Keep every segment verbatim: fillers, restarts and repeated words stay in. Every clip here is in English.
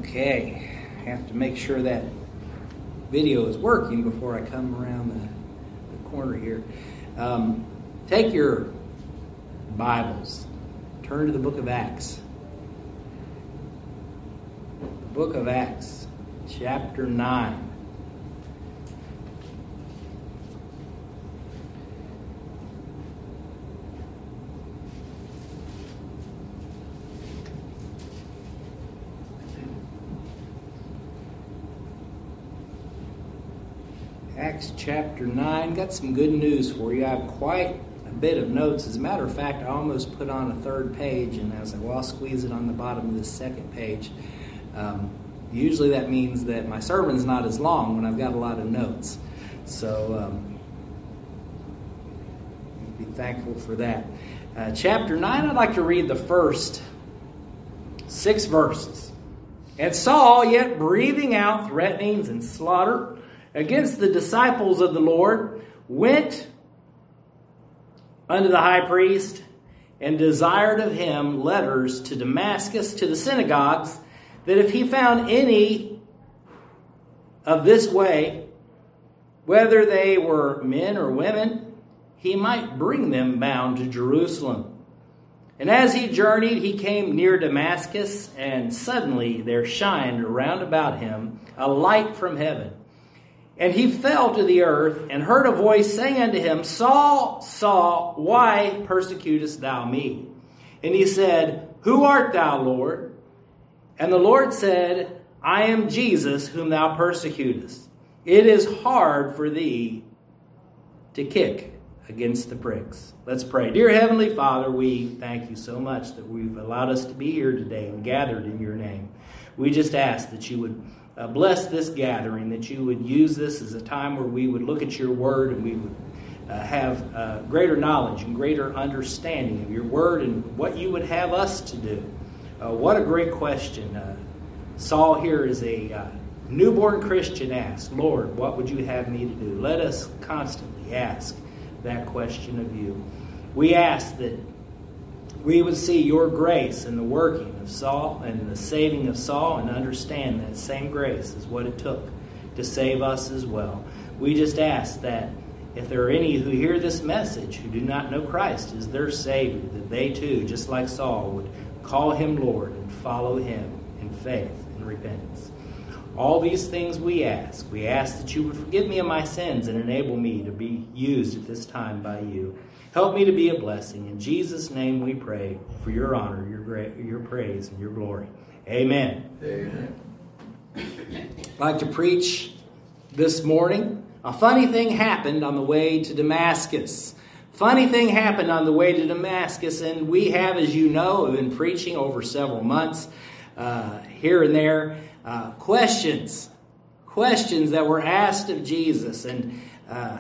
Okay, I have to make sure that video is working before I come around the, the corner here. Um, take your Bibles, turn to the book of Acts. The book of Acts, chapter nine. Acts chapter nine. Got some good news for you. I have quite a bit of notes. As a matter of fact, I almost put on a third page, and I was like, well, I'll squeeze it on the bottom of this second page. Um, usually that means that my sermon's not as long when I've got a lot of notes. So um, be thankful for that. Uh, chapter nine, I'd like to read the first six verses. And Saul, yet breathing out threatenings and slaughter against the disciples of the Lord, went unto the high priest and desired of him letters to Damascus to the synagogues, that if he found any of this way, whether they were men or women, he might bring them bound to Jerusalem. And as he journeyed, he came near Damascus, and suddenly there shined around about him a light from heaven. And he fell to the earth, and heard a voice saying unto him, Saul, Saul, why persecutest thou me? And he said, Who art thou, Lord? And the Lord said, I am Jesus, whom thou persecutest. It is hard for thee to kick against the pricks. Let's pray. Dear Heavenly Father, we thank you so much that we've allowed us to be here today and gathered in your name. We just ask that you would Uh, bless this gathering, that you would use this as a time where we would look at your word and we would uh, have uh, greater knowledge and greater understanding of your word and what you would have us to do. Uh, what a great question. Uh, Saul here is a uh, newborn Christian asked, Lord, what would you have me to do? Let us constantly ask that question of you. We ask that we would see your grace in the working of Saul and the saving of Saul, and understand that same grace is what it took to save us as well. We just ask that if there are any who hear this message who do not know Christ as their Savior, that they too, just like Saul, would call him Lord and follow him in faith and repentance. All these things we ask. We ask that you would forgive me of my sins and enable me to be used at this time by you. Help me to be a blessing. In Jesus' name we pray for your honor, your great, your praise, and your glory. Amen. Amen. I'd like to preach this morning. A funny thing happened on the way to Damascus. Funny thing happened on the way to Damascus, and we have, as you know, been preaching over several months uh, here and there. Uh, questions. Questions that were asked of Jesus. And uh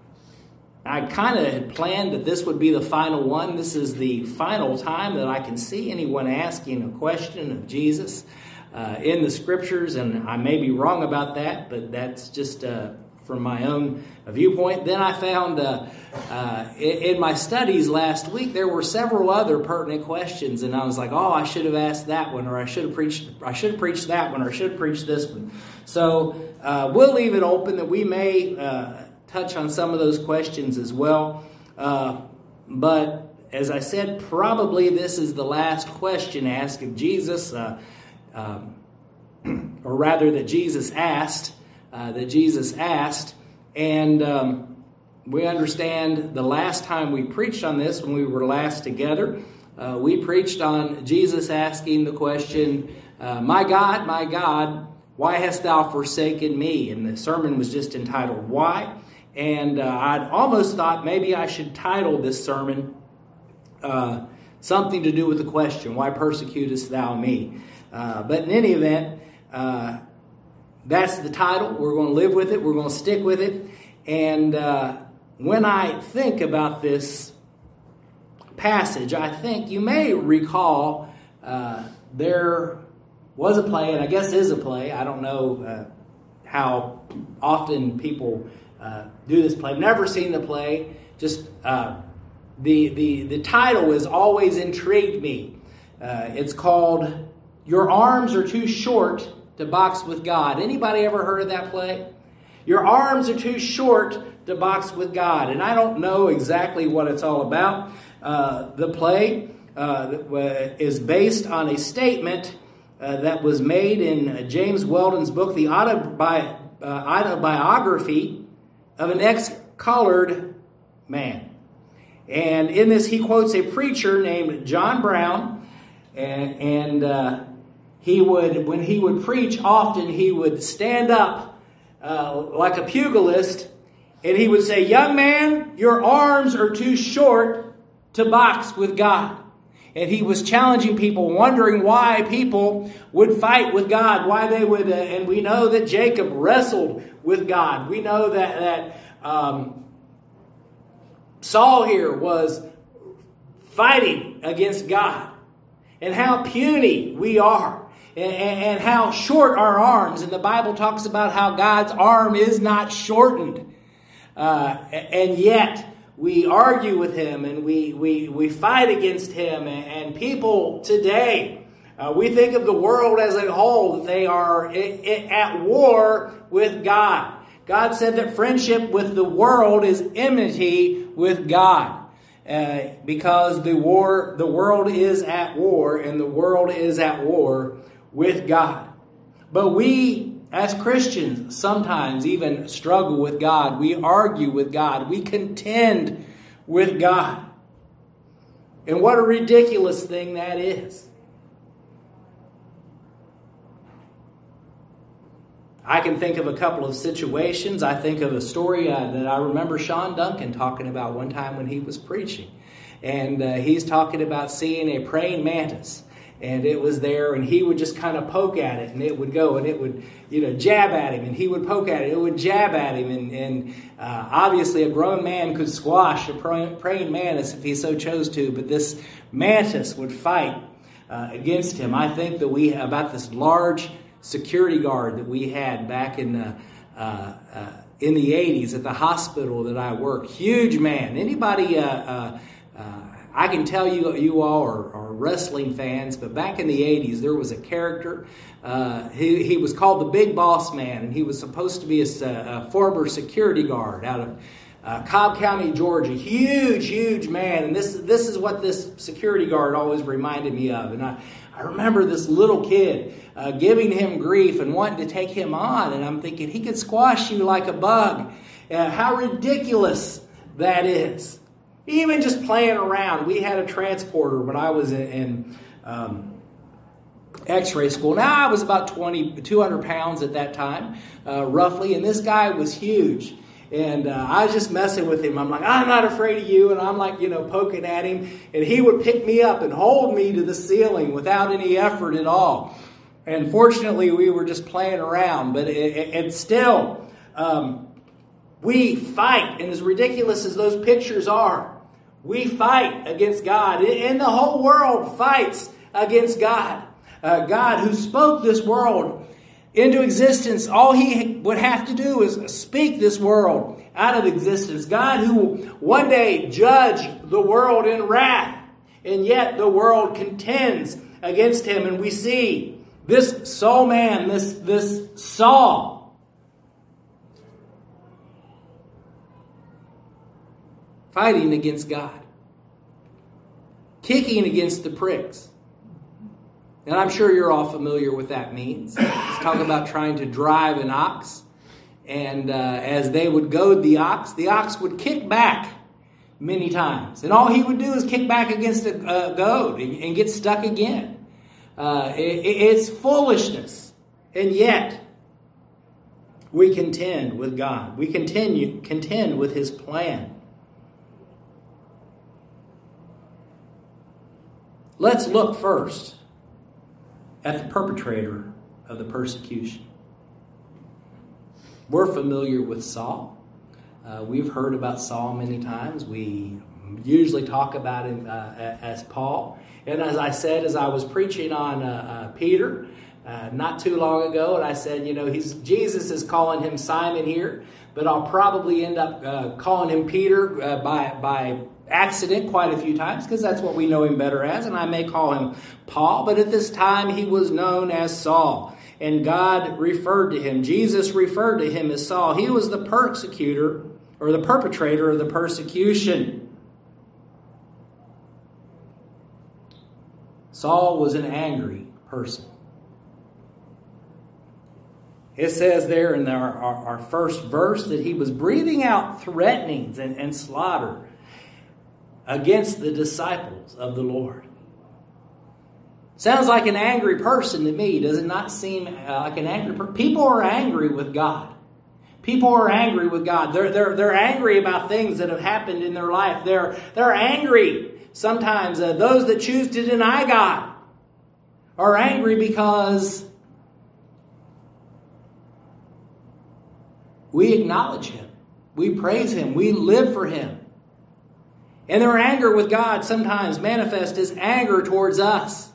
I kind of had planned that this would be the final one. This is the final time that I can see anyone asking a question of Jesus uh, in the Scriptures, and I may be wrong about that, but that's just uh, from my own viewpoint. Then I found uh, uh, in, in my studies last week there were several other pertinent questions, and I was like, oh, I should have asked that one, or I should have preached, I should have preached that one, or I should have preached this one. So uh, we'll leave it open that we may Uh, touch on some of those questions as well. Uh, but as I said, probably this is the last question asked of Jesus, uh, um, or rather that Jesus asked, uh, that Jesus asked. And um, we understand the last time we preached on this, when we were last together, uh, we preached on Jesus asking the question, uh, My God, my God, why hast thou forsaken me? And the sermon was just entitled, Why? And uh, I'd almost thought maybe I should title this sermon uh, something to do with the question, why persecutest thou me? Uh, but in any event, uh, that's the title. We're going to live with it. We're going to stick with it. And uh, when I think about this passage, I think you may recall uh, there was a play, and I guess is a play. I don't know uh, how often people Uh, do this play. I've never seen the play. Just uh, the the the title has always intrigued me. Uh, it's called Your arms are too short to box with God. Anybody ever heard of that play? Your arms are too short to box with God. And I don't know exactly what it's all about. Uh, the play uh, is based on a statement uh, that was made in James Weldon's book, The Autobi- uh, Autobiography of an Ex-Colored Man. And in this, he quotes a preacher named John Brown, and, and uh, he would, when he would preach, often he would stand up uh, like a pugilist, and he would say, "Young man, your arms are too short to box with God." And he was challenging people, wondering why people would fight with God, why they would, uh, and we know that Jacob wrestled with God. We know that that. Um, Saul here was fighting against God, and how puny we are, and, and how short our arms. And the Bible talks about how God's arm is not shortened. Uh, and yet we argue with him, and we, we, we fight against him. And, and people today, uh, we think of the world as a whole, that they are it, it, at war with God. God said that friendship with the world is enmity with God, uh, because the war, the world is at war, and the world is at war with God. But we, as Christians, sometimes even struggle with God. We argue with God. We contend with God. And what a ridiculous thing that is. I can think of a couple of situations. I think of a story uh, that I remember Sean Duncan talking about one time when he was preaching. And uh, he's talking about seeing a praying mantis. And it was there, and he would just kind of poke at it, and it would go, and it would, you know, jab at him, and he would poke at it, it would jab at him. And, and uh, obviously a grown man could squash a praying mantis if he so chose to, but this mantis would fight uh, against him. I think that we, about this large security guard that we had back in the uh, uh, in the eighties at the hospital that I worked. Huge man. Anybody? Uh, uh, uh, I can tell you, you all are, are wrestling fans, but back in the eighties there was a character. Uh, he he was called the Big Boss Man, and he was supposed to be a, a former security guard out of uh, Cobb County, Georgia. Huge, huge man, and this this is what this security guard always reminded me of. And I I remember this little kid Uh, giving him grief and wanting to take him on. And I'm thinking, he could squash you like a bug. Uh, how ridiculous that is. Even just playing around. We had a transporter when I was in, in um, x-ray school. Now, I was about twenty, two hundred pounds at that time, uh, roughly. And this guy was huge. And uh, I was just messing with him. I'm like, "I'm not afraid of you." And I'm like, you know, poking at him. And he would pick me up and hold me to the ceiling without any effort at all. And fortunately, we were just playing around. But it, it, it still, um, we fight. And as ridiculous as those pictures are, we fight against God. And the whole world fights against God. Uh, God, who spoke this world into existence. All he would have to do is speak this world out of existence. God, who will one day judge the world in wrath. And yet the world contends against him. And we see this soul man, this, this Saul, fighting against God, kicking against the pricks. And I'm sure you're all familiar with what that means. Let's talk about trying to drive an ox. And uh, as they would goad the ox, the ox would kick back many times. And all he would do is kick back against a uh, goad and, and get stuck again. Uh, it, it's foolishness. And yet, we contend with God. We continue contend with his plan. Let's look first at the perpetrator of the persecution. We're familiar with Saul. Uh, we've heard about Saul many times. We usually talk about him uh, as Paul. And as I said, as I was preaching on uh, uh, Peter uh, not too long ago, and I said, you know, he's Jesus is calling him Simon here, but I'll probably end up uh, calling him Peter uh, by by accident quite a few times because that's what we know him better as, and I may call him Paul, but at this time he was known as Saul, and God referred to him. Jesus referred to him as Saul. He was the persecutor or the perpetrator of the persecution. Saul was an angry person. It says there in our, our, our first verse that he was breathing out threatenings and, and slaughter against the disciples of the Lord. Sounds like an angry person to me. Does it not seem like an angry person? People are angry with God. People are angry with God. They're, they're, they're angry about things that have happened in their life. They're, they're angry. Sometimes uh, those that choose to deny God are angry because we acknowledge Him. We praise Him. We live for Him. And their anger with God sometimes manifests as anger towards us.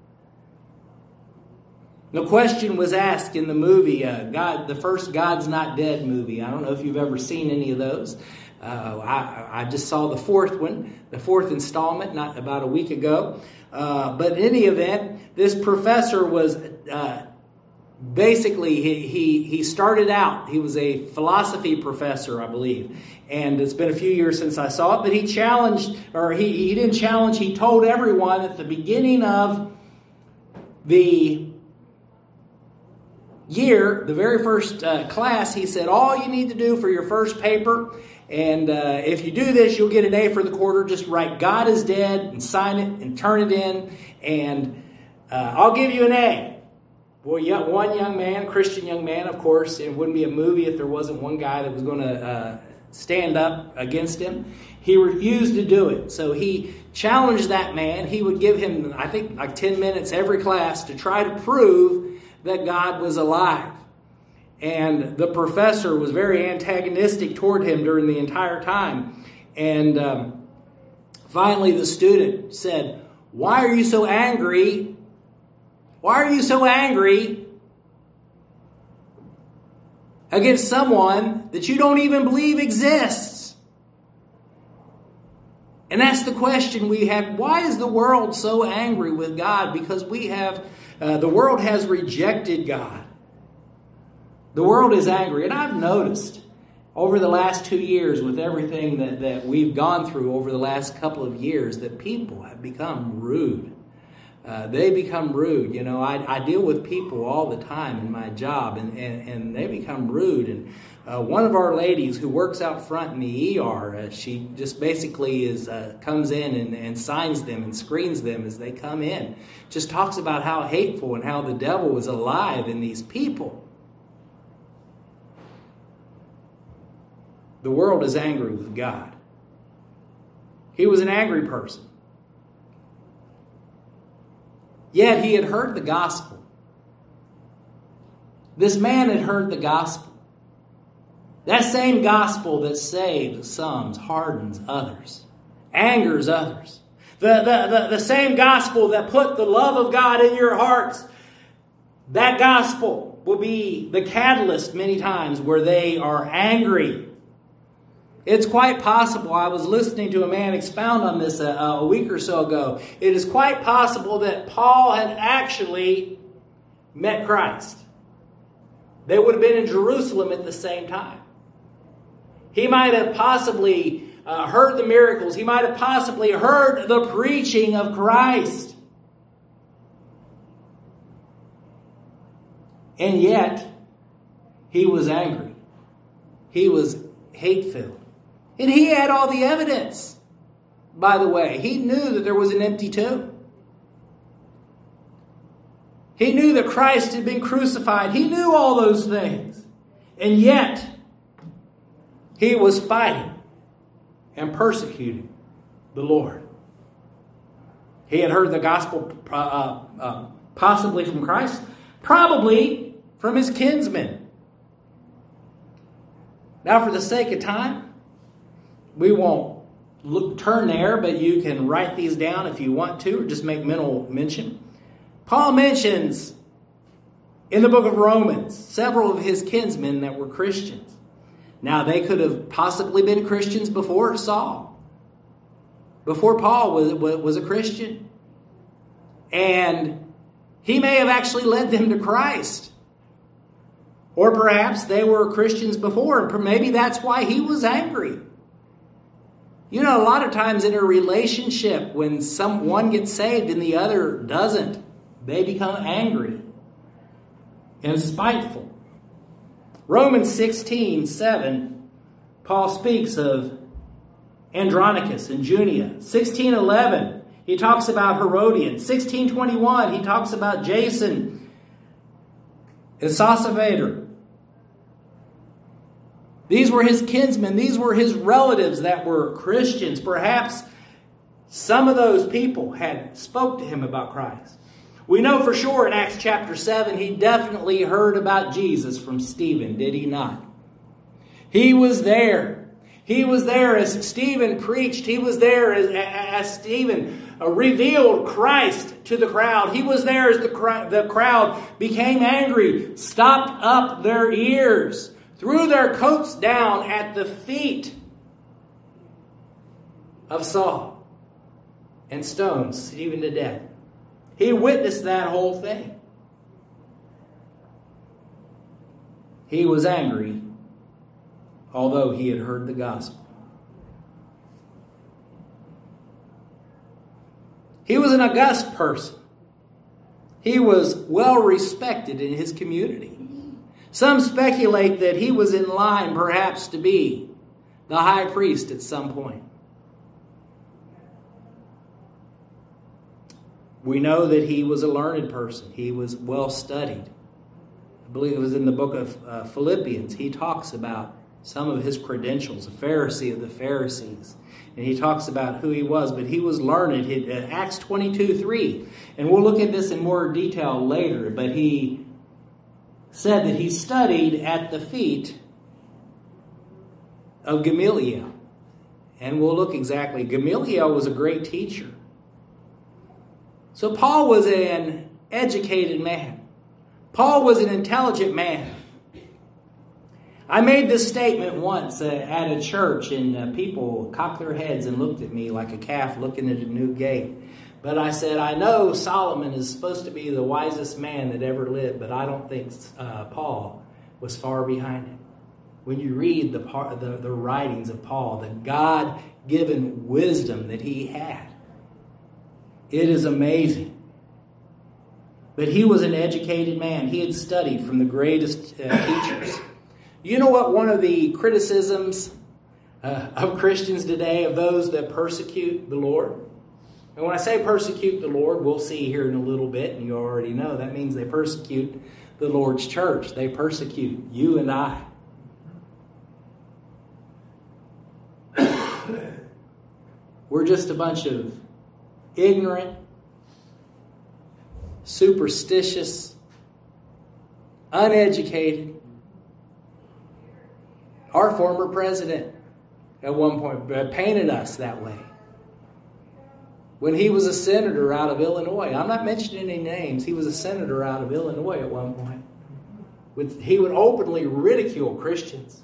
The question was asked in the movie, uh, God, the first God's Not Dead movie. I don't know if you've ever seen any of those. Uh, I, I just saw the fourth one, the fourth installment, not about a week ago. Uh, but in any event, this professor was uh, basically, he, he, he started out, he was a philosophy professor, I believe. And it's been a few years since I saw it, but he challenged, or he, he didn't challenge, he told everyone at the beginning of the year, the very first uh, class, he said, all you need to do for your first paper, and uh, if you do this, you'll get an A for the quarter. Just write God is dead and sign it and turn it in, and uh, I'll give you an A. Well, yeah, one young man, Christian young man, of course, it wouldn't be a movie if there wasn't one guy that was going to uh, stand up against him. He refused to do it. So he challenged that man. He would give him, I think, like ten minutes every class to try to prove that God was alive. And the professor was very antagonistic toward him during the entire time. And um, finally the student said, why are you so angry? Why are you so angry against someone that you don't even believe exists? And that's the question we have. Why is the world so angry with God? Because we have, uh, the world has rejected God. The world is angry. And I've noticed over the last two years with everything that, that we've gone through over the last couple of years that people have become rude. Uh, they become rude. You know, I, I deal with people all the time in my job, and, and, and they become rude. And uh, one of our ladies who works out front in the E R, uh, she just basically is uh, comes in and, and signs them and screens them as they come in. Just talks about how hateful and how the devil is alive in these people. The world is angry with God. He was an angry person. Yet he had heard the gospel. This man had heard the gospel. That same gospel that saves some, hardens others, angers others. The, the, the, the same gospel that put the love of God in your hearts. That gospel will be the catalyst many times where they are angry. It's quite possible, I was listening to a man expound on this a, a week or so ago. It is quite possible that Paul had actually met Christ. They would have been in Jerusalem at the same time. He might have possibly uh, heard the miracles. He might have possibly heard the preaching of Christ. And yet, he was angry. He was hate-filled. And he had all the evidence, by the way. He knew that there was an empty tomb. He knew that Christ had been crucified. He knew all those things. And yet, he was fighting and persecuting the Lord. He had heard the gospel uh, uh, possibly from Christ, probably from his kinsmen. Now, for the sake of time, we won't look, turn there, but you can write these down if you want to, or just make mental mention. Paul mentions in the book of Romans several of his kinsmen that were Christians. Now, they could have possibly been Christians before Saul. before Paul was, was a Christian. And he may have actually led them to Christ. Or perhaps they were Christians before, and maybe that's why he was angry. You know, a lot of times in a relationship, when someone gets saved and the other doesn't, they become angry and spiteful. Romans sixteen seven, Paul speaks of Andronicus and Junia. sixteen eleven, he talks about Herodian. sixteen twenty-one, he talks about Jason and Sosipater. These were his kinsmen. These were his relatives that were Christians. Perhaps some of those people had spoke to him about Christ. We know for sure in Acts chapter seven, he definitely heard about Jesus from Stephen, did he not? He was there. He was there as Stephen preached. He was there as, as Stephen revealed Christ to the crowd. He was there as the, the crowd became angry, stopped up their ears, threw their coats down at the feet of Saul, and stoned Stephen to death. He witnessed that whole thing. He was angry, although he had heard the gospel. He was an august person. He was well respected in his community. Some speculate that he was in line perhaps to be the high priest at some point. We know that he was a learned person. He was well studied. I believe it was in the book of uh, Philippians. He talks about some of his credentials, a Pharisee of the Pharisees. And he talks about who he was, but he was learned. He, uh, Acts twenty-two three. And we'll look at this in more detail later, but he said that he studied at the feet of Gamaliel. And we'll look exactly. Gamaliel was a great teacher. So Paul was an educated man. Paul was an intelligent man. I made this statement once uh, at a church, and uh, people cocked their heads and looked at me like a calf looking at a new gate. But I said, I know Solomon is supposed to be the wisest man that ever lived, but I don't think uh, Paul was far behind him. When you read the, part, the, the writings of Paul, the God-given wisdom that he had, it is amazing. But he was an educated man. He had studied from the greatest uh, teachers. You know what one of the criticisms uh, of Christians today, of those that persecute the Lord? And when I say persecute the Lord, we'll see here in a little bit, and you already know, that means they persecute the Lord's church. They persecute you and I. We're just a bunch of ignorant, superstitious, uneducated. Our former president at one point painted us that way. When he was a senator out of Illinois, I'm not mentioning any names, he was a senator out of Illinois at one point. With, he would openly ridicule Christians.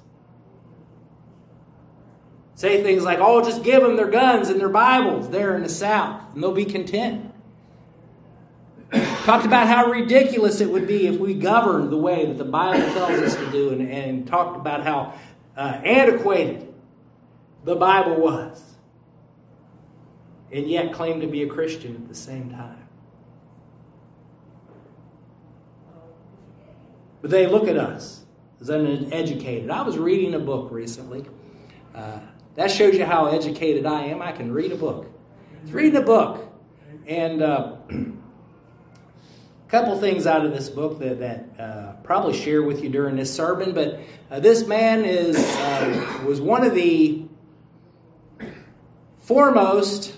Say things like, oh, just give them their guns and their Bibles there in the South, and they'll be content. Talked about how ridiculous it would be if we governed the way that the Bible tells us to do, and, and talked about how uh, antiquated the Bible was. And yet claimed to be a Christian at the same time. But they look at us as uneducated. I was reading a book recently. Uh, that shows you how educated I am. I can read a book. I was reading a book. And uh, a couple things out of this book that, that uh, probably share with you during this sermon. But uh, this man is uh, was one of the foremost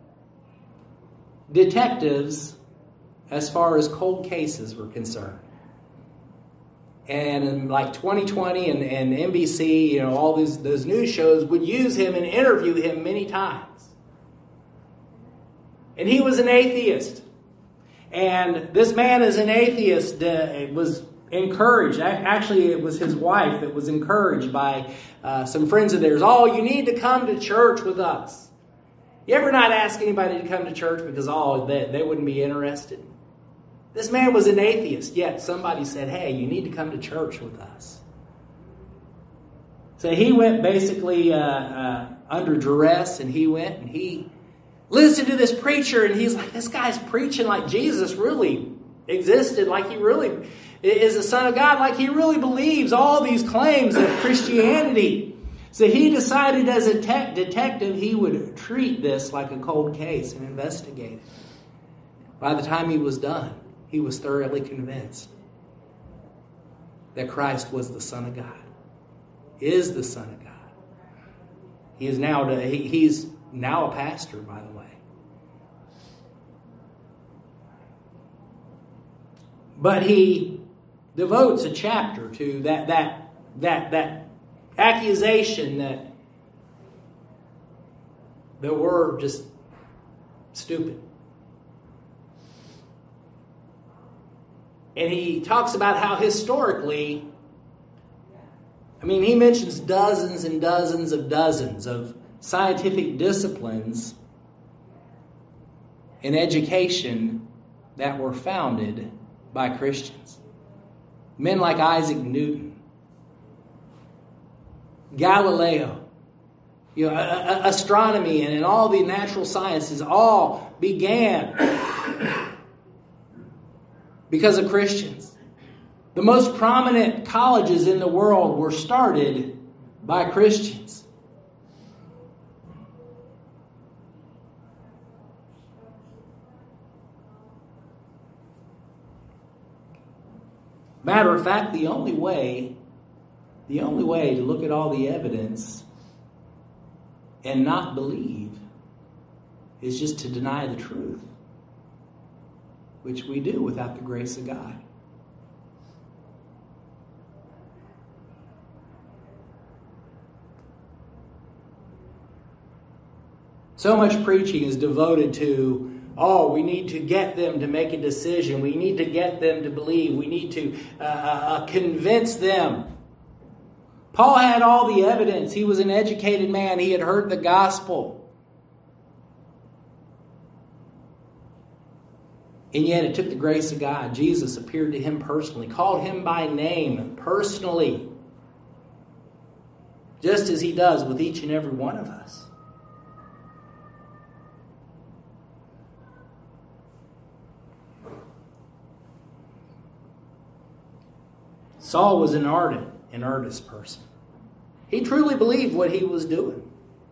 detectives as far as cold cases were concerned. And in like twenty twenty and, and N B C, you know, all these those news shows would use him and interview him many times. And he was an atheist. And this man as an atheist uh, was encouraged. Actually, it was his wife that was encouraged by uh, some friends of theirs. Oh, you need to come to church with us. You ever not ask anybody to come to church because, oh, they, they wouldn't be interested? This man was an atheist, yet somebody said, hey, you need to come to church with us. So he went basically uh, uh, under duress, and he went and he listened to this preacher, and he's like, this guy's preaching like Jesus really existed, like he really is the Son of God, like he really believes all these claims of Christianity. So he decided as a te- detective he would treat this like a cold case and investigate it. By the time he was done, he was thoroughly convinced that Christ was the Son of God, is the Son of God. He is now he, he's now a pastor, by the way. But he devotes a chapter to that that that that accusation that that we're just stupid. And he talks about how historically, I mean, he mentions dozens and dozens of dozens of scientific disciplines in education that were founded by Christians. Men like Isaac Newton, Galileo, you know, a- a- astronomy and, and all the natural sciences all began because of Christians. The most prominent colleges in the world were started by Christians. Matter of fact, the only way, the only way to look at all the evidence and not believe is just to deny the truth, which we do without the grace of God. So much preaching is devoted to, oh, we need to get them to make a decision. We need to get them to believe. We need to uh, uh, convince them. Paul had all the evidence. He was an educated man. He had heard the gospel. And yet it took the grace of God. Jesus appeared to him personally, called him by name personally, just as he does with each and every one of us. Saul was an ardent and earnest person. He truly believed what he was doing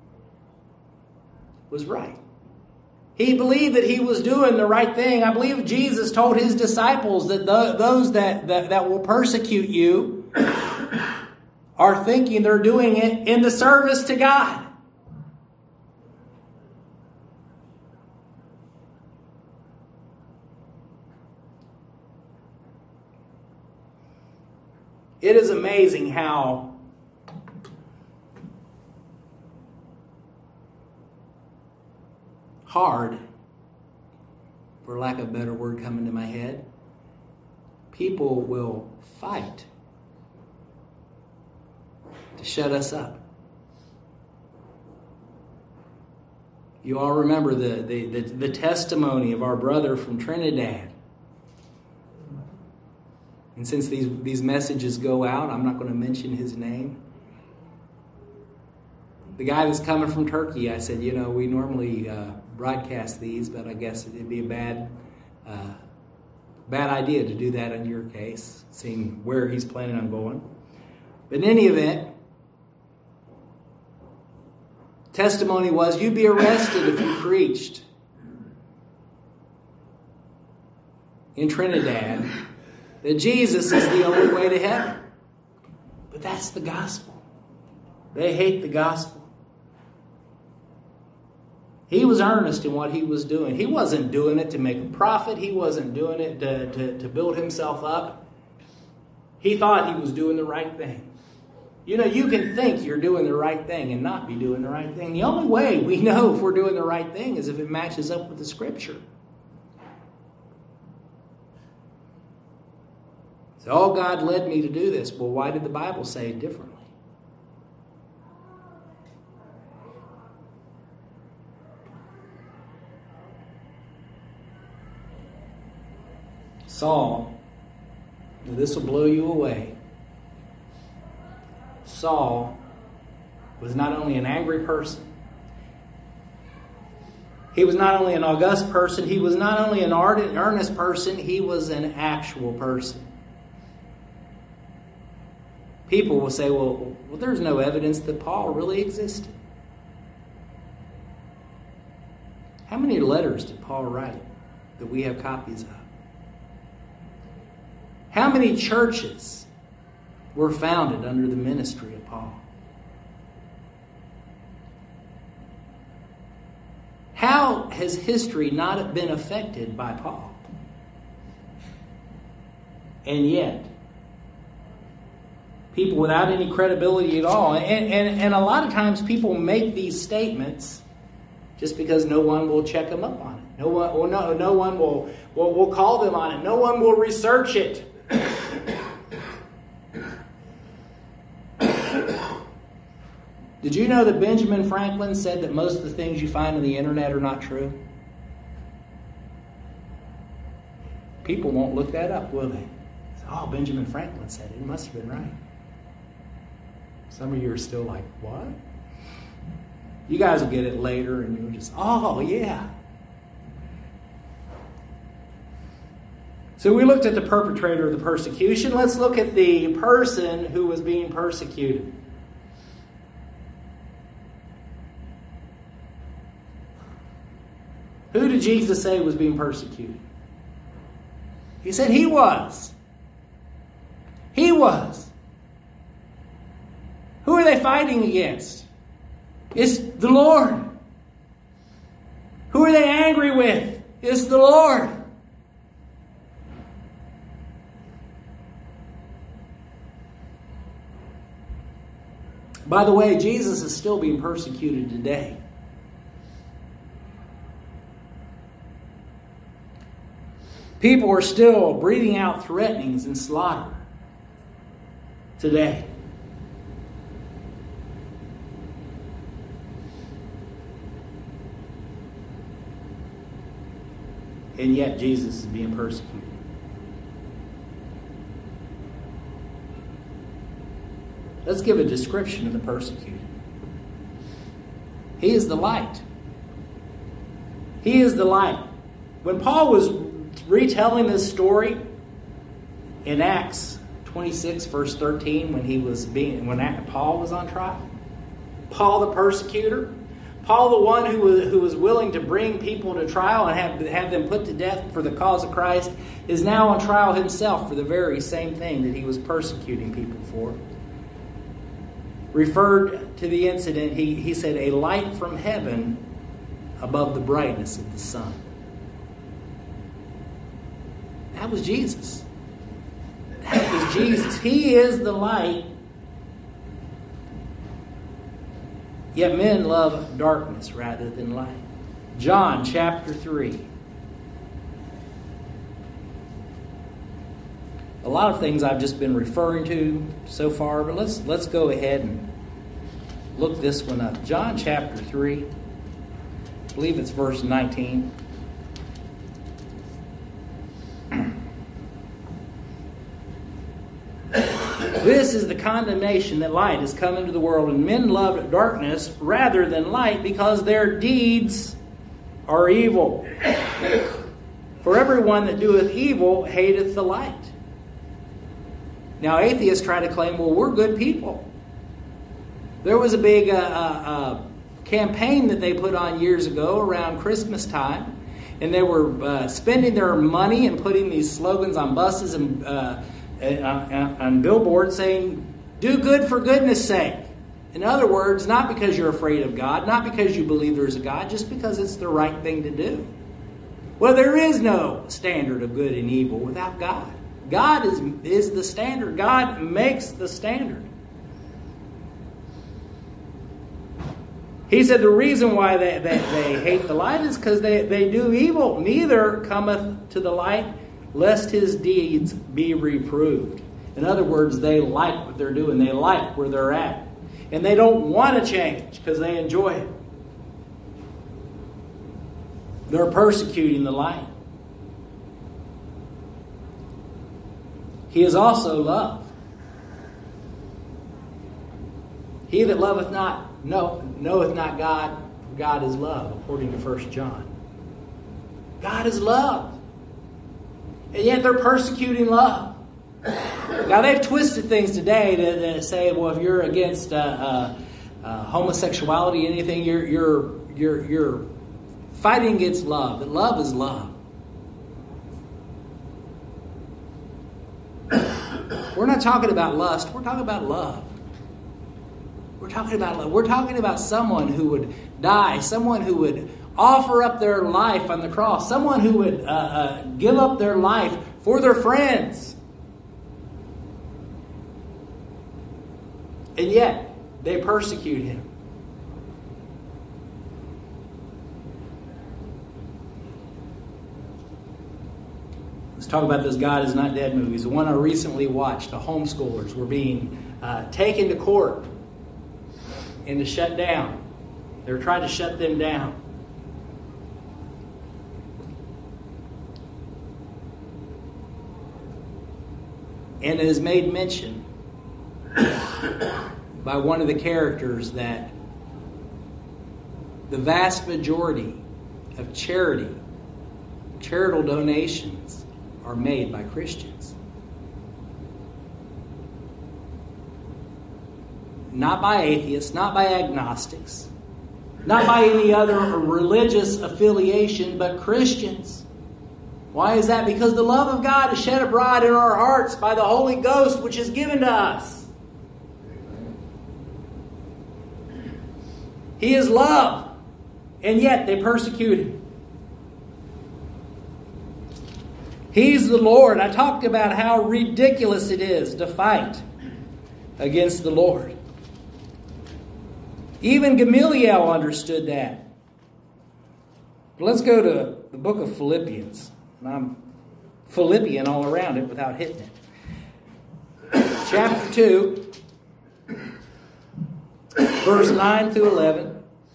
was right. He believed that he was doing the right thing. I believe Jesus told his disciples that the, those that, that, that will persecute you are thinking they're doing it in the service to God. It is amazing how hard, for lack of a better word coming to my head, people will fight to shut us up. You all remember the, the, the, the testimony of our brother from Trinidad. And since these, these messages go out, I'm not going to mention his name. The guy that's coming from Turkey, I said, you know, we normally uh, broadcast these, but I guess it'd be a bad, uh, bad idea to do that in your case, seeing where he's planning on going. But in any event, testimony was you'd be arrested if you preached in Trinidad that Jesus is the only way to heaven. But that's the gospel. They hate the gospel. He was earnest in what he was doing. He wasn't doing it to make a profit. He wasn't doing it to, to, to build himself up. He thought he was doing the right thing. You know, you can think you're doing the right thing and not be doing the right thing. The only way we know if we're doing the right thing is if it matches up with the Scripture. So, oh, God led me to do this. Well, why did the Bible say it differently? Saul, this will blow you away. Saul was not only an angry person, he was not only an august person, he was not only an ardent, earnest person, he was an actual person. People will say, well, well, there's no evidence that Paul really existed. How many letters did Paul write that we have copies of? How many churches were founded under the ministry of Paul? How has history not been affected by Paul? And yet, people without any credibility at all, and, and, and a lot of times people make these statements just because no one will check them up on it. No one, or no, no one will, will, will call them on it. No one will research it. Did you know that Benjamin Franklin said that most of the things you find on the internet are not true? People won't look that up, will they? Oh, Benjamin Franklin said it. It must have been right. Some of you are still like, what? You guys will get it later and you'll just, oh, yeah. So we looked at the perpetrator of the persecution. Let's look at the person who was being persecuted. Who did Jesus say was being persecuted? He said he was. He was. Who are they fighting against? It's the Lord. Who are they angry with? It's the Lord. By the way, Jesus is still being persecuted today. People are still breathing out threatenings and slaughter today. And yet Jesus is being persecuted. Let's give a description of the persecuted. He is the light. He is the light. When Paul was retelling this story in Acts twenty-six, verse thirteen, when he was being, when Paul was on trial, Paul the persecutor, Paul the one who was, who was willing to bring people to trial and have, have them put to death for the cause of Christ, is now on trial himself for the very same thing that he was persecuting people for. Referred to the incident, he, he said, a light from heaven above the brightness of the sun. That was Jesus. That was Jesus. He is the light. Yet men love darkness rather than light. John chapter three. A lot of things I've just been referring to so far, but let's let's go ahead and look this one up. John chapter three. I believe it's verse nineteen. This is the condemnation that light has come into the world, and men loved darkness rather than light because their deeds are evil. For everyone that doeth evil hateth the light. Now atheists try to claim, well, we're good people. There was a big uh, uh, uh, campaign that they put on years ago around Christmas time, and they were uh, spending their money and putting these slogans on buses and uh, on billboards saying, do good for goodness sake. In other words, not because you're afraid of God, not because you believe there's a God, just because it's the right thing to do. Well, there is no standard of good and evil without God. God is, is the standard. God makes the standard. He said the reason why they, they, they hate the light is because they, they do evil. Neither cometh to the light lest his deeds be reproved. In other words, they like what they're doing. They like where they're at. And they don't want to change because they enjoy it. They're persecuting the light. He is also love. He that loveth not know, knoweth not God, for God is love, according to First John. God is love. And yet they're persecuting love. Now they've twisted things today to, to say, well, if you're against uh, uh, uh, homosexuality, anything, you're you're you're you're fighting against love. That love is love. We're not talking about lust. We're talking about love. We're talking about love. We're talking about someone who would die, someone who would offer up their life on the cross, someone who would uh, uh, give up their life for their friends. And yet, they persecute him. Let's talk about this God is Not Dead movies. The one I recently watched, the homeschoolers were being uh, taken to court and to shut down. They were trying to shut them down. And it is made mention by one of the characters that the vast majority of charity, charitable donations, are made by Christians. Not by atheists, not by agnostics, not by any other religious affiliation, but Christians. Why is that? Because the love of God is shed abroad in our hearts by the Holy Ghost, which is given to us. He is love, and yet they persecute him. He's the Lord. I talked about how ridiculous it is to fight against the Lord. Even Gamaliel understood that. But let's go to the book of Philippians. And I'm Philippian all around it without hitting it. Chapter two, verse nine through eleven.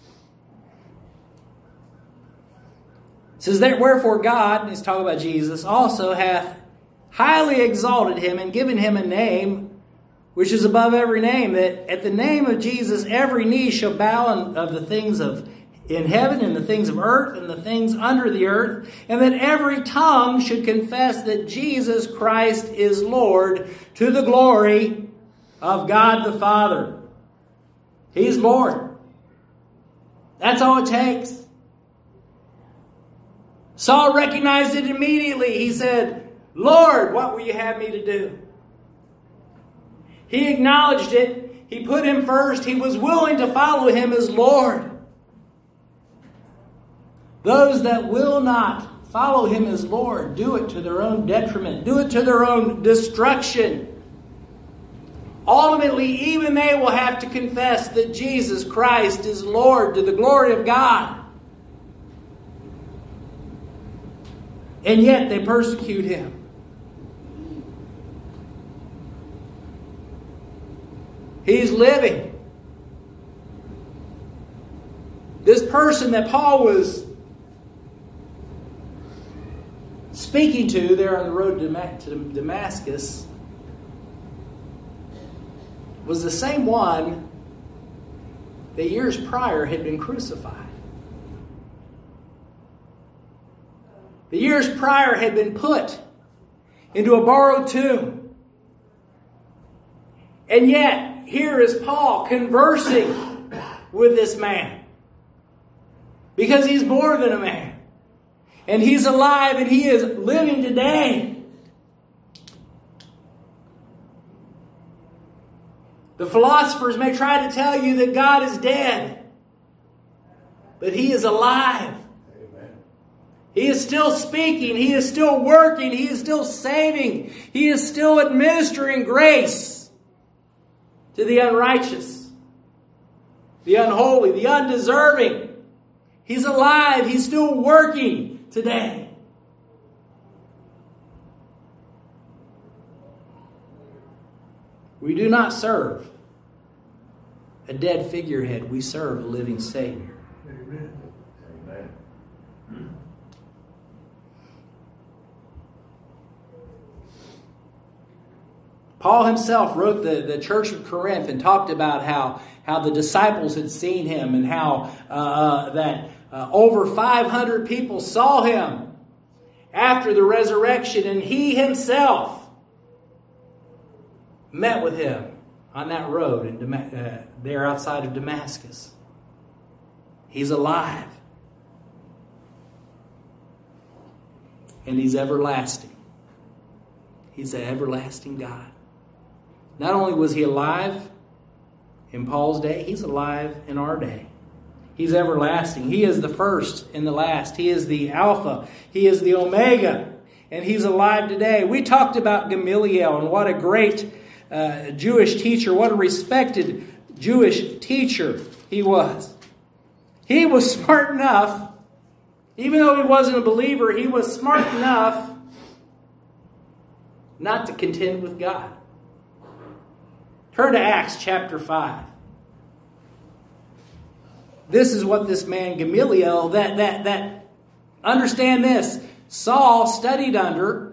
It says, that wherefore God, and he's talking about Jesus, also hath highly exalted him and given him a name which is above every name, that at the name of Jesus every knee shall bow of the things of in heaven and the things of earth and the things under the earth, and that every tongue should confess that Jesus Christ is Lord, to the glory of God the Father. He's Lord. That's all it takes. Saul recognized it immediately. He said, Lord, what will you have me to do? He acknowledged it. He put him first. He was willing to follow him as Lord. Those that will not follow him as Lord do it to their own detriment. Do it to their own destruction. Ultimately, even they will have to confess that Jesus Christ is Lord, to the glory of God. And yet they persecute him. He's living. This person that Paul was speaking to there on the road to Damascus was the same one that years prior had been crucified. The years prior had been put into a borrowed tomb. And yet, here is Paul conversing with this man. Because he's more than a man. And he's alive and he is living today. The philosophers may try to tell you that God is dead. But he is alive. He is still speaking. He is still working. He is still saving. He is still administering grace to the unrighteous, the unholy, the undeserving. He's alive. He's still working today. We do not serve a dead figurehead. We serve a living Savior. Amen. Amen. Paul himself wrote the, the church of Corinth and talked about how, how the disciples had seen him and how uh, that uh, over five hundred people saw him after the resurrection, and he himself met with him on that road in Dam- uh, there outside of Damascus. He's alive. And he's everlasting. He's the everlasting God. Not only was he alive in Paul's day, he's alive in our day. He's everlasting. He is the first and the last. He is the Alpha. He is the Omega. And he's alive today. We talked about Gamaliel and what a great uh, Jewish teacher, what a respected Jewish teacher he was. He was smart enough, even though he wasn't a believer, he was smart enough not to contend with God. Turn to Acts chapter five. This is what this man Gamaliel, that, that, that, understand this, Saul studied under.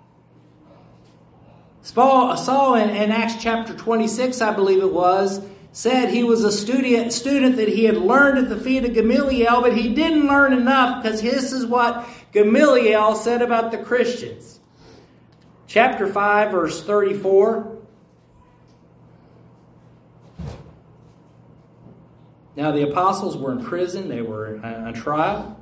Saul, Saul in, in Acts chapter twenty-six, I believe it was, said he was a student, student that he had learned at the feet of Gamaliel, but he didn't learn enough, because this is what Gamaliel said about the Christians. Chapter five, verse thirty-four. Now the apostles were in prison. They were on trial.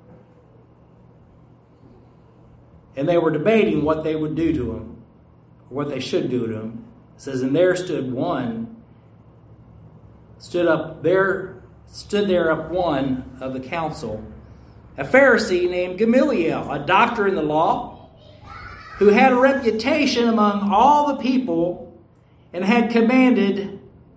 And they were debating what they would do to him, or what they should do to him. It says, and there stood one, stood up there, stood there up one of the council, a Pharisee named Gamaliel, a doctor in the law, who had a reputation among all the people and had commanded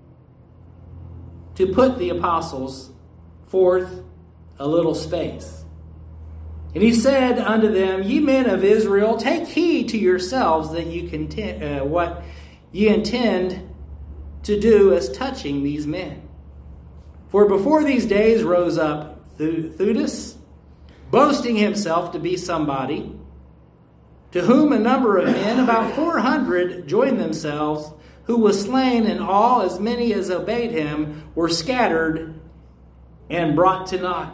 to put the apostles forth a little space. And he said unto them, ye men of Israel, take heed to yourselves that you contend, uh, what ye intend to do as touching these men. For before these days rose up Theudas, boasting himself to be somebody, to whom a number of men, about four hundred, joined themselves, who was slain, and all, as many as obeyed him, were scattered and brought to naught.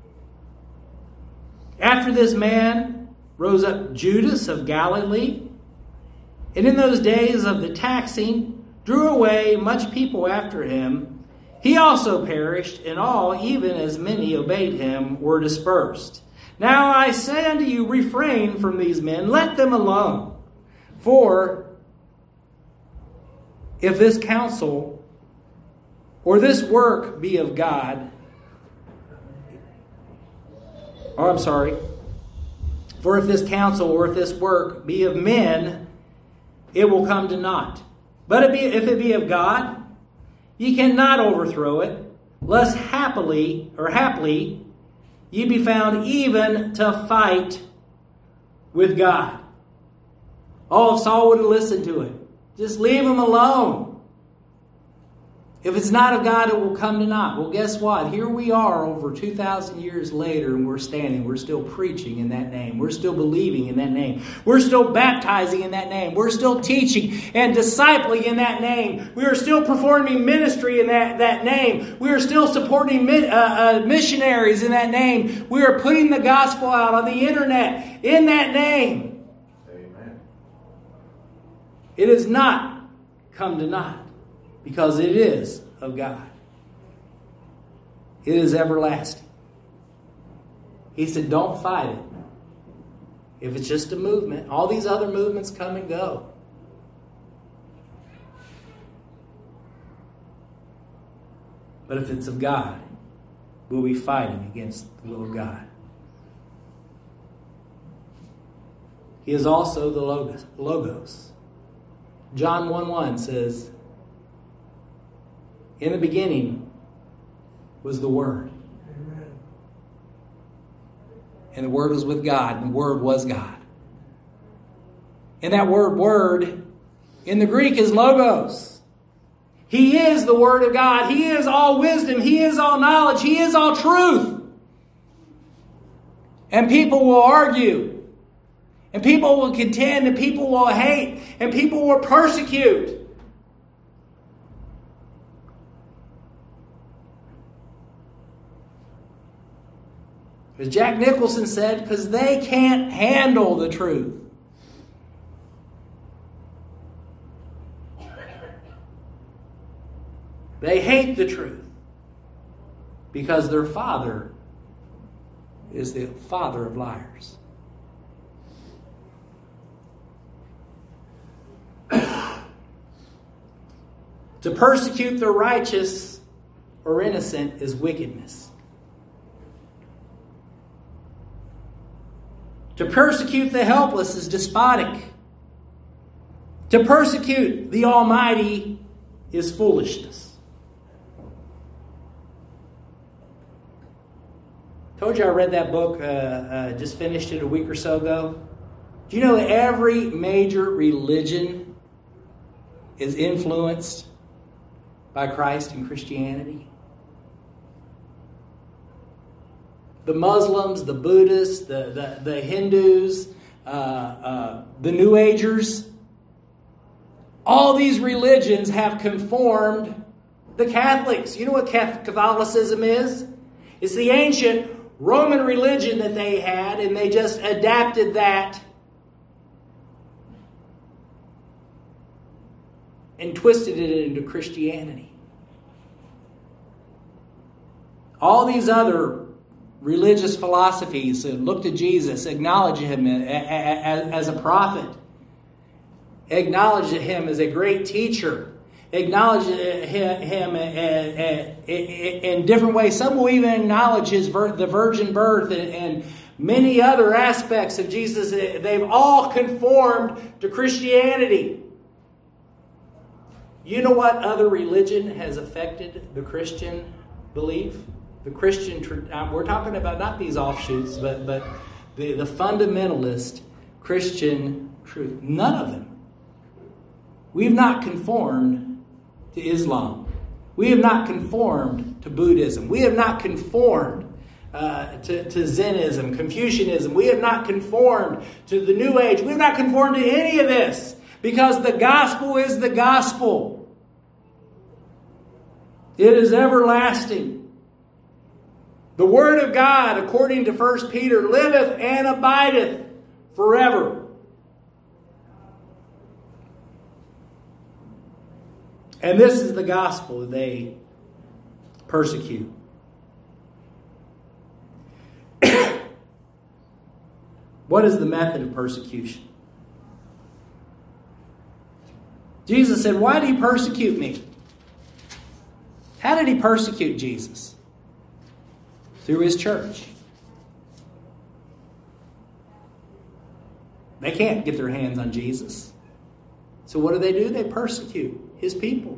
After this man rose up Judas of Galilee, and in those days of the taxing drew away much people after him. He also perished, and all, even as many obeyed him, were dispersed. Now I say unto you, refrain from these men, let them alone. For if this counsel or this work be of God, or I'm sorry, for if this counsel or if this work be of men, it will come to naught. But if it be, if it be of God, ye cannot overthrow it, lest happily or haply ye be found even to fight with God. Oh, if Saul would have listened to it. Just leave him alone. If it's not of God, it will come to naught. Well, guess what? Here we are over two thousand years later, and we're standing. We're still preaching in that name. We're still believing in that name. We're still baptizing in that name. We're still teaching and discipling in that name. We are still performing ministry in that, that name. We are still supporting uh, uh, missionaries in that name. We are putting the gospel out on the internet in that name. Amen. It has not come to naught, because it is of God. It is everlasting. He said, don't fight it. If it's just a movement, all these other movements come and go. But if it's of God, we'll be fighting against the will of God. He is also the Logos. Logos. John one one says, in the beginning was the Word. Amen. And the Word was with God, and the Word was God. And that word, word, in the Greek is logos. He is the Word of God. He is all wisdom. He is all knowledge. He is all truth. And people will argue. And people will contend, and people will hate, and people will persecute. As Jack Nicholson said, because they can't handle the truth. They hate the truth because their father is the father of liars. To persecute the righteous or innocent is wickedness. To persecute the helpless is despotic. To persecute the Almighty is foolishness. Told you I read that book, uh, uh, just finished it a week or so ago. Do you know that every major religion is influenced by Christ and Christianity? The Muslims, the Buddhists, the, the, the Hindus, uh, uh, the New Agers, all these religions have conformed the Catholics. You know what Catholicism is? It's the ancient Roman religion that they had, and they just adapted that and twisted it into Christianity. All these other religious philosophies look to Jesus, acknowledge him as a prophet, acknowledge him as a great teacher, acknowledge him in different ways. Some will even acknowledge his the virgin birth and many other aspects of Jesus. They've all conformed to Christianity. You know what other religion has affected the Christian belief? The Christian, we're talking about not these offshoots, but, but the, the fundamentalist Christian truth. None of them. We've not conformed to Islam. We have not conformed to Buddhism. We have not conformed uh, to, to Zennism, Confucianism. We have not conformed to the New Age. We have not conformed to any of this. Because the gospel is the gospel. It is everlasting. The word of God, according to First Peter, liveth and abideth forever. And this is the gospel that they persecute. What is the method of persecution? Jesus said, "Why do you persecute me?" How did he persecute Jesus? Through his church. They can't get their hands on Jesus. So what do they do? They persecute his people.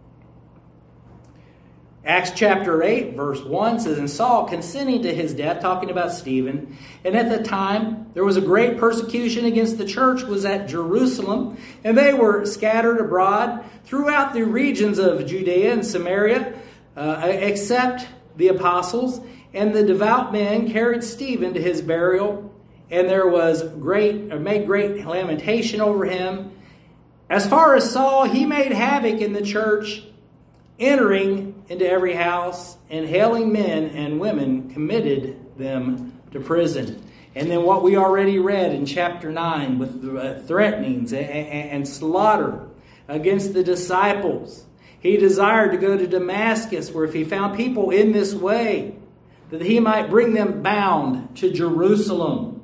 Acts chapter eight, verse one says, "And Saul, consenting to his death," talking about Stephen, "and at the time there was a great persecution against the church was at Jerusalem, and they were scattered abroad throughout the regions of Judea and Samaria, uh, except the apostles. And the devout men carried Stephen to his burial, and there was great, or made great lamentation over him. As far as Saul, he made havoc in the church, entering into every house, and hailing men and women, committed them to prison." And then what we already read in chapter nine with the threatenings and slaughter against the disciples. He desired to go to Damascus, where if he found people in this way, that he might bring them bound to Jerusalem.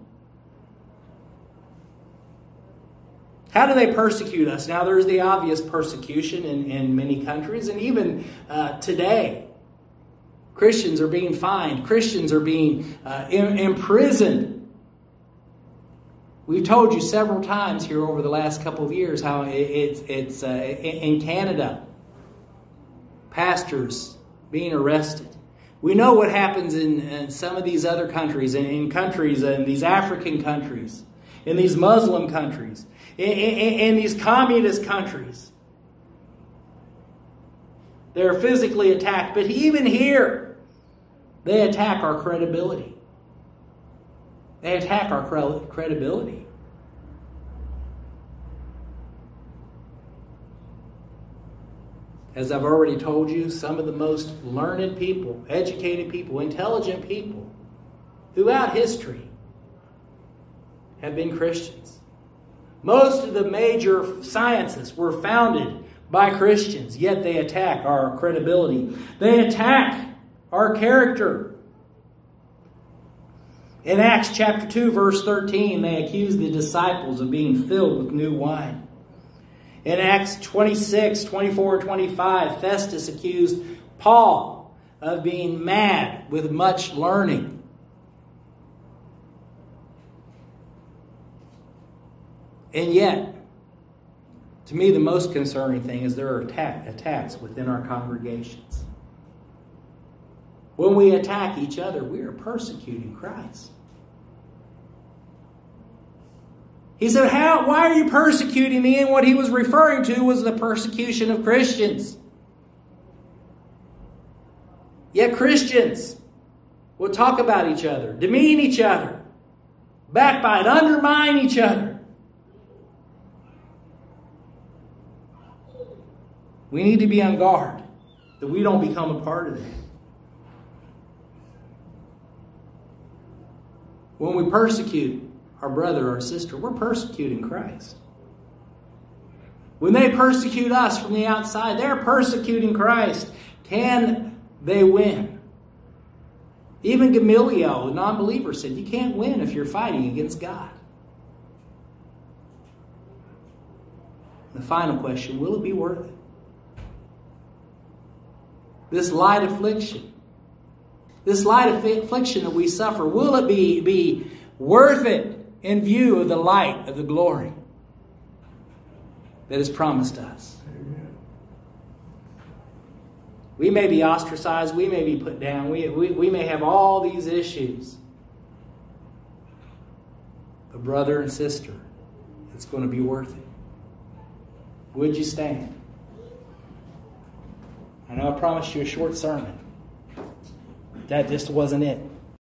How do they persecute us? Now, there's the obvious persecution in, in many countries, and even uh, today. Christians are being fined. Christians are being uh, in, imprisoned. We've told you several times here over the last couple of years how it, it's, it's uh, in Canada, pastors being arrested. We know what happens in, in some of these other countries, in, in countries, in these African countries, in these Muslim countries, in, in, in these communist countries. They're physically attacked, but even here, they attack our credibility. They attack our credibility. As I've already told you, some of the most learned people, educated people, intelligent people throughout history have been Christians. Most of the major sciences were founded by Christians, yet they attack our credibility. They attack our character. In Acts chapter two, verse thirteen, they accuse the disciples of being filled with new wine. In Acts twenty-six, twenty-four, twenty-five, Festus accused Paul of being mad with much learning. And yet, to me, the most concerning thing is there are attack, attacks within our congregations. When we attack each other, we are persecuting Christ. He said, "How? Why are you persecuting me?" And what he was referring to was the persecution of Christians. Yet Christians will talk about each other, demean each other, backbite, undermine each other. We need to be on guard that we don't become a part of that. When we persecute our brother or sister, we're persecuting Christ. When they persecute us from the outside, they're persecuting Christ. Can they win? Even Gamaliel, a non-believer, said you can't win if you're fighting against God. The final question, will it be worth it? This light affliction, this light affliction that we suffer, will it be, be worth it in view of the light of the glory that is promised us? Amen. We may be ostracized, we may be put down, we, we, we may have all these issues. But brother and sister, it's going to be worth it. Would you stand? I know I promised you a short sermon. That just wasn't it.